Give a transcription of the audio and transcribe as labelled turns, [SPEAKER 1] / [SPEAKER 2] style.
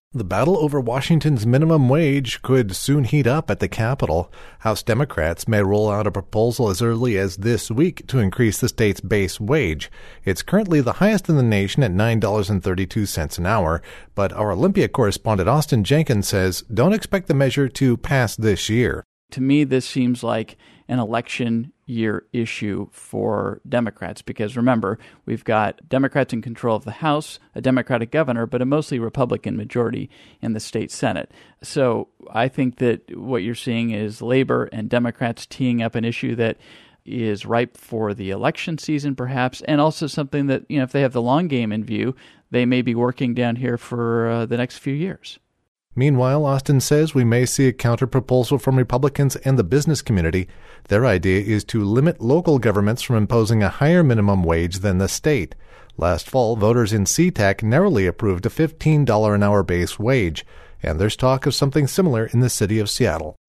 [SPEAKER 1] The battle over Washington's minimum wage could soon heat up at the Capitol. House Democrats may roll out a proposal as early as this week to increase the state's base wage. It's currently the highest in the nation at $9.32 an hour, but our Olympia correspondent Austin Jenkins says don't expect the measure to pass this year.
[SPEAKER 2] To me, this seems like an election year issue for Democrats because, remember, we've got Democrats in control of the House, a Democratic governor, but a mostly Republican majority in the state Senate. So I think that what you're seeing is labor and Democrats teeing up an issue that is ripe for the election season, perhaps, and also something that, if they have the long game in view, they may be working down here for the next few years.
[SPEAKER 1] Meanwhile, Austin says we may see a counterproposal from Republicans and the business community. Their idea is to limit local governments from imposing a higher minimum wage than the state. Last fall, voters in SeaTac narrowly approved a $15 an hour base wage, and there's talk of something similar in the city of Seattle.